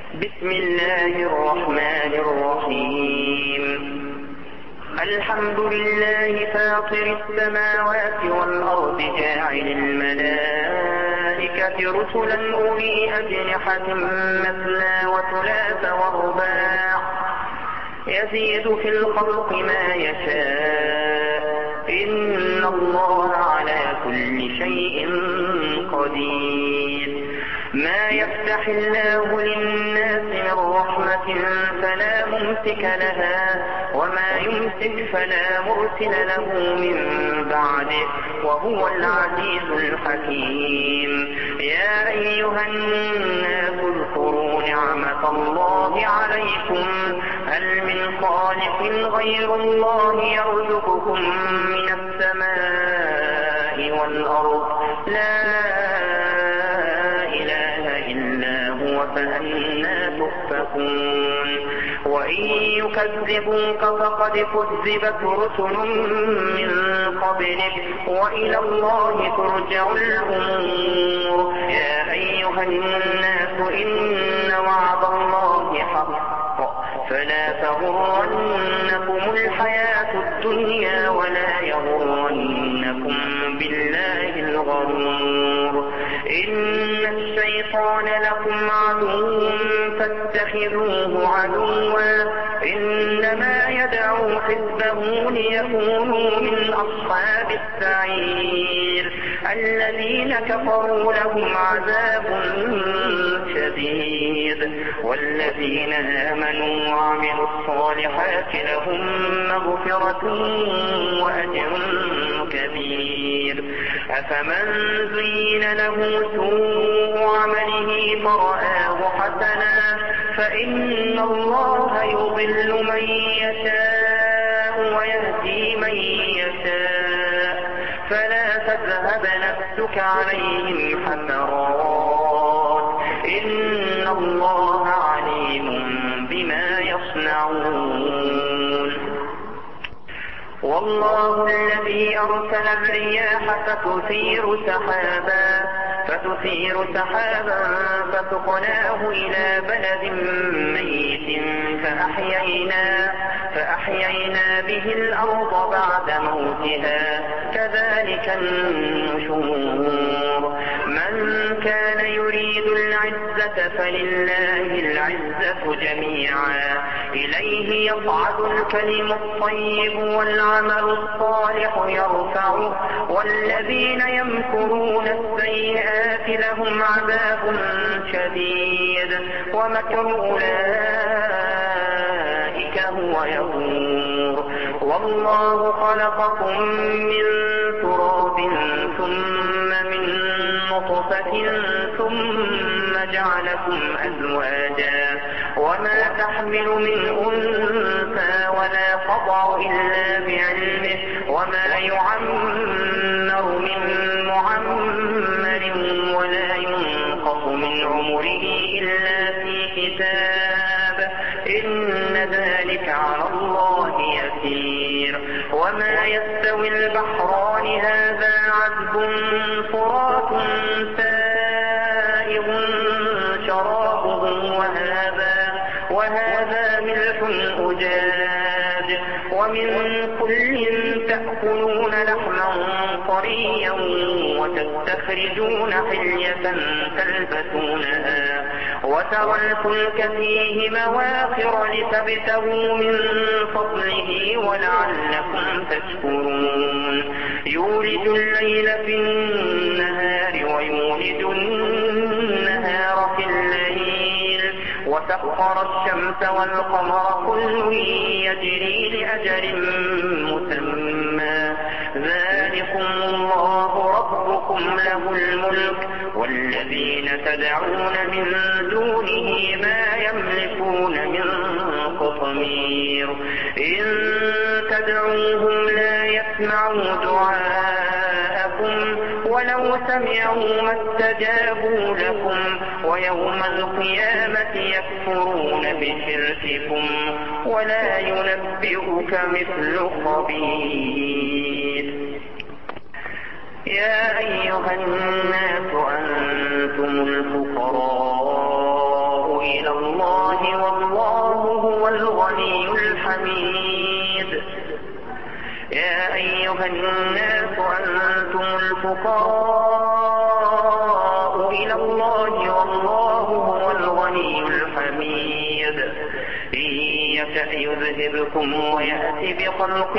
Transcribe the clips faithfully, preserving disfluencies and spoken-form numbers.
بسم الله الرحمن الرحيم. الحمد لله فاطر السماوات والأرض جاعل الملائكة رسلا أولي أجنحة مثنى وثلاث ورباع يزيد في الخلق ما يشاء إن الله على كل شيء قدير. ما يفتح الله للناس من رحمة فلا ممسك لها وما يمسك فلا مرسل له من بعده وهو العزيز الحكيم. يا أيها الناس اذكروا نعمة الله عليكم هل من خالق غير الله يرزقكم من السماء والأرض لا فأنى تؤفكون. وإن يكذبوك فقد كذبت رسل من قبلك وإلى الله ترجع الأمور. يا أيها الناس إن وعد الله حق فلا تغرنكم الحياة الدنيا ولا يغرنكم بالله الغرور. إن الشيطان لكم عدو فاتخذوه عدوا إنما يدعو حزبه ليكونوا من أصحاب السعير. الذين كفروا لهم عذاب شديد والذين آمنوا وعملوا الصالحات لهم مغفرة وأجر كبير. أفمن زين له سوء عمله فرآه حسنا فإن الله يضل من يشاء ويهدي من يشاء فلا تذهب نفسك عليهم حسرات إن الله عليم بما يصنعون. والله الذي أرسل الرياح فتثير سحابا فتثير سحابا فسقناه إلى بلد ميت فأحيينا فأحيينا به الأرض بعد موتها كذلك النشور. من كان يريد العزة فلله العزة جميعا إليه يصعد الكلم الطيب والعمل الصالح يرفعه والذين يمكرون السيئات لهم عذاب شديد ومكر أولئك هو يبور. والله خلقكم من تراب ثم من نطفة ثم جعلكم أزواجا وما تحمل من أنثى ولا تضع إلا بعلمه وما يعمر من معمر ولا ينقص من عمره إلا في كتاب إن ذلك على الله يسير. وما يستوي البحران هذا عذب فرات سائغ شرابه وهذا وهذا ملح أجاج ومن كل تأكلون لحما طريا وتستخرجون حلية تلبسونها وترى الفلك فيه مواخر لتبتغوا من فضله ولعلكم تشكرون. يولج الليل في النهار ويولج النهار في الليل وسخر الشمس والقمر كل يجري لأجل مسمى ذلكم الله ربكم له الملك والذين تدعون من دونه ما يملكون من قطمير. إن تدعوهم لا يسمعوا دعاءكم ولو سمعوا ما استجابوا لكم ويوم القيامة يكفرون بشرككم ولا ينبئك مثل خبير. يا أيها الناس أنتم الفقراء إلى الله حميد. يا أيها الناس أنتم الفقراء إلى الله والله هو الغني الحميد. إن يشأ يذهبكم ويأتي بخلق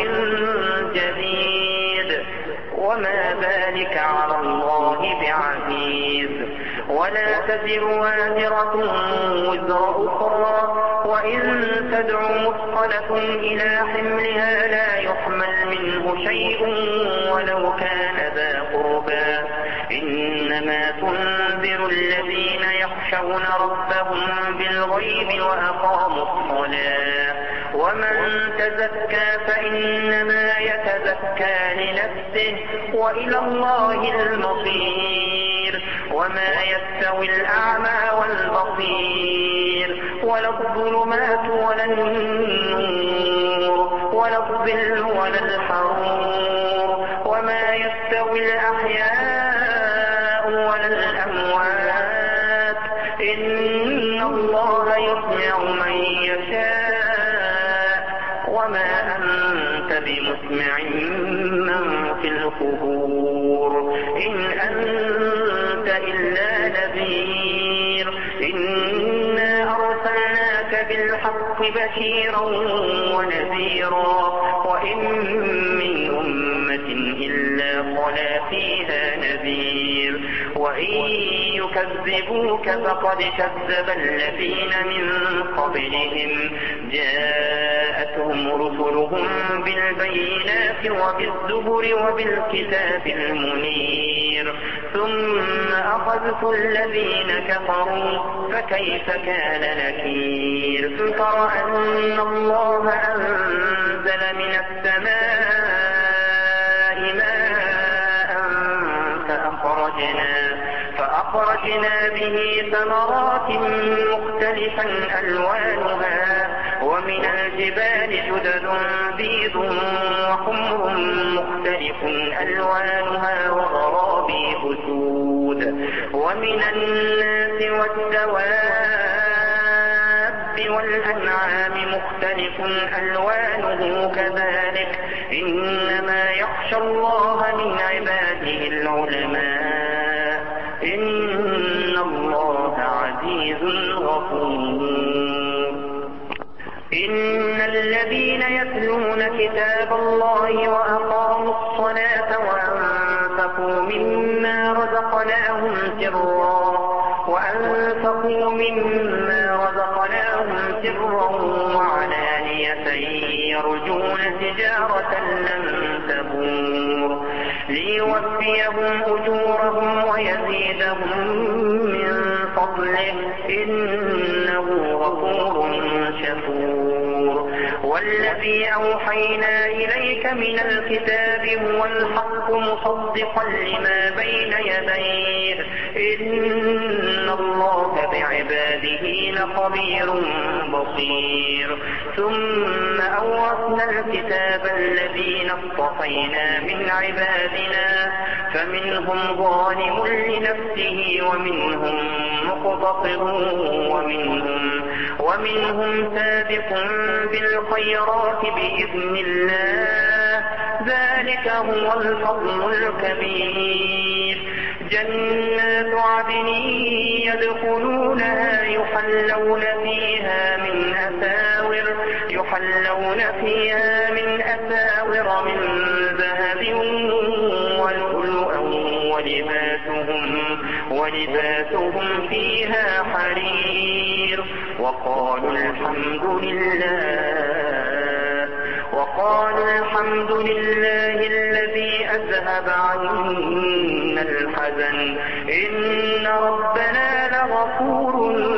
جديد وما ذلك على الله بعزيز. ولا تزر وازرة وزر أخرى وإن تدع مثقلة إلى حملها لا يحمل منه شيء ولو كان ذا قربى. إنما تنذر الذين يخشون ربهم بالغيب وأقاموا الصلاة ومن تزكى فإنما يتزكى لنفسه وإلى الله المصير. وما يستوي الأعمى والبصير ولا الظلمات ولا النور ولا الظل ولا الحرور وما يستوي الأحياء ولا الأموات إن الله يسمع من يشاء وما أنت بمسمع من في القبور إن أنت إلا نذير. إنا أرسلناك بالحق بشيرا ونذيرا وإن من أمة إلا خلا فيها نذير. وإن يكذبوك فقد كذب الذين من قبلهم جاءتهم رسلهم بالبينات وبالزبر وبالكتاب المنير ثم أخذت الذين كفروا فكيف كان نكير. ترى أن الله أنزل من السماء ماء فأخرجنا فأخرجنا به ثمرات مختلفا ألوانها ومن الجبال جدد بيض وحمر مختلف ألوانها وغرابيب سود ومن الناس والدواب والأنعام مختلف ألوانه كذلك إنما يخشى الله من عباده العلماء إن الله عزيز غفور. إن الذين يتلون كتاب الله وأقاموا الصلاة وأنفقوا مما رزقناهم سرا وأنفقوا مما رزقناهم سرا وعلانية يرجون تجارة لن تبور ليوفيهم أجورهم ويزيدهم من فضله إنه غفور شكور. والذي أوحينا إليك من الكتاب هو الحق مصدقا لما بين يديه إن الله بعباده لخبير بصير. ثم أورثنا الكتاب الذين اصطفينا من عبادنا فمنهم ظالم لنفسه ومنهم مقتصد ومنهم ومنهم سابق بالخيرات بإذن الله ذلك هو الفضل الكبير. جنات عدن يدخلونها يحلون فيها من أساور يحلون فيها من أساور من ذهب ولؤلؤا ولباسهم ولباسهم فيها حرير. وقالوا الحمد لله وقالوا الحمد لله الذي أذهب عنا الحزن إن ربنا لغفور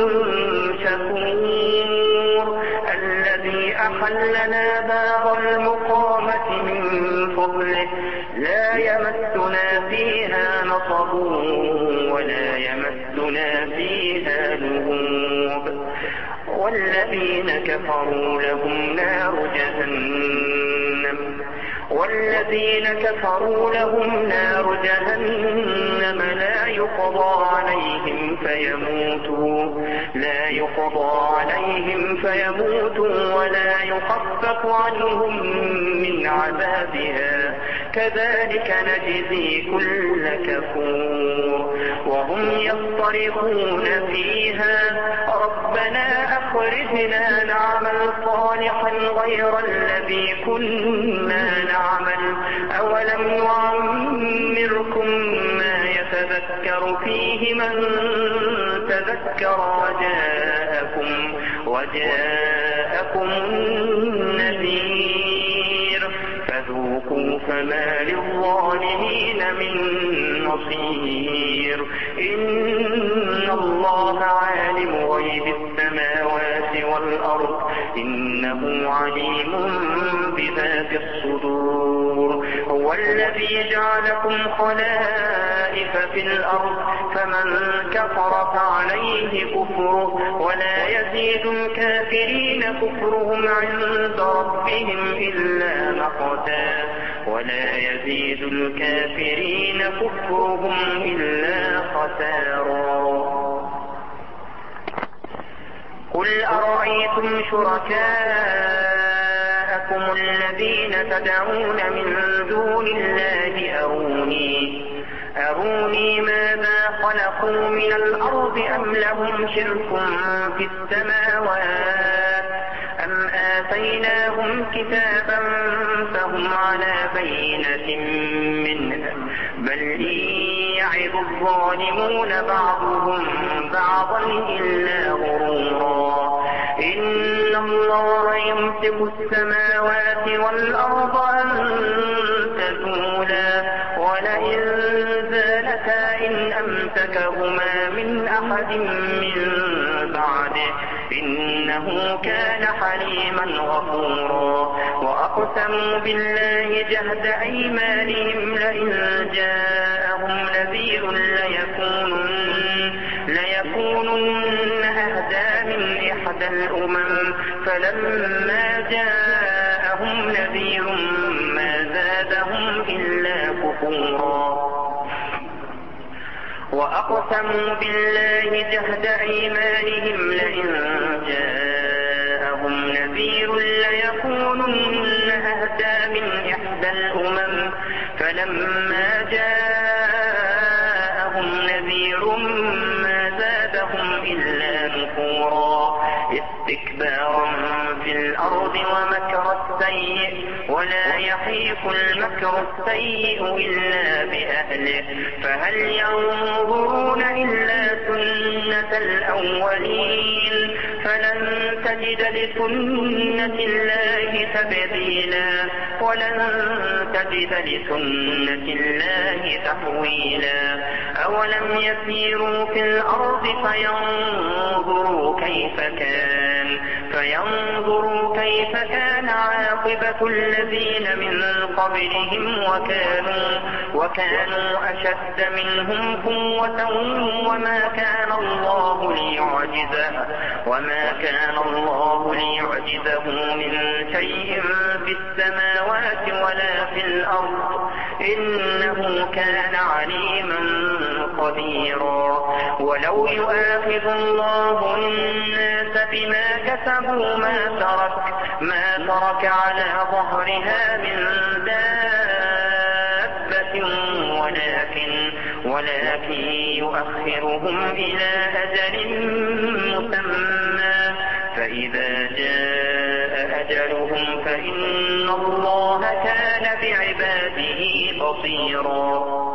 شكور. الذي أحلنا دار المقامة من فضله لا يمسنا فيها نصب ولا يمسنا فيها لغوب. والذين كفروا لهم نار جهنم والذين كفروا لهم نار جهنم لا يقضى عليهم فيموتوا لا يقضى عليهم فيموتوا ولا يخفف عنهم من عذابها كذلك نجزي كل كفور وهم يصطرخون فيها ربنا أخرجنا نعمل صالحا غير الذي كنا نعمل أولم نعمركم ما يتذكر فيه من تذكر وجاءكم وجاءكم النذير فذوقوا فما للظالمين من نصير إن الله عالم غيب السماوات والأرض إنه عليم بذات الصدور هو الذي جعلكم خلائف في الأرض فمن كفر فعليه كفره ولا يزيد الكافرين كفرهم عند ربهم إلا مقتا ولا يزيد الكافرين كفرهم إلا خسارا قل أرأيتم شركاءكم الذين تدعون من دون الله أروني أروني ماذا خلقوا من الأرض أم لهم شرك في السماوات أم آتيناهم كتابا فهم على بينة منه بل إن يعظ الظالمون بعضهم بعضا إلا غرورا إن الله يمسك السماوات والأرض أن تزولا ولئن زالتا إن أمسكهما من أحد من بعده إنه كان حليما غفورا وأقسموا بالله جهد أيمانهم لئن جاءهم نذير ليكونن, ليكونن أهدى من إحدى الأمم فلما جاءهم نذير ما زادهم إلا كفورا وأقسموا بالله جهد أيمانهم لئن جاءهم نذير ليكونن أهدى من إحدى الأمم فلما جاءهم نذير ما زادهم إلا نفورا استكبارا في الأرض ومكر السيء ولا يحيق المكر السيء إلا بأهله فهل ينظرون إلا سنة الأولين فلن تجد لسنة الله تبديلا ولن تجد لسنة الله تحويلا أولم يسيروا في الأرض فينظروا كيف كان فينظروا كيف كان عاقبة الذين من قبلهم وكانوا, وكانوا أشد منهم قوة وما كان الله ليعجزه وما كان الله ليعجزه من شيء في السماوات ولا في الأرض إنه كان عليما قديرا ولو يؤاخذ الله الناس بما كسبوا ما ترك ما ترك على ظهرها من دابة ولكن ولكن يؤخرهم إلى أجل مسمى فإذا جاء أجلهم فإن الله كان بعباده بصيرا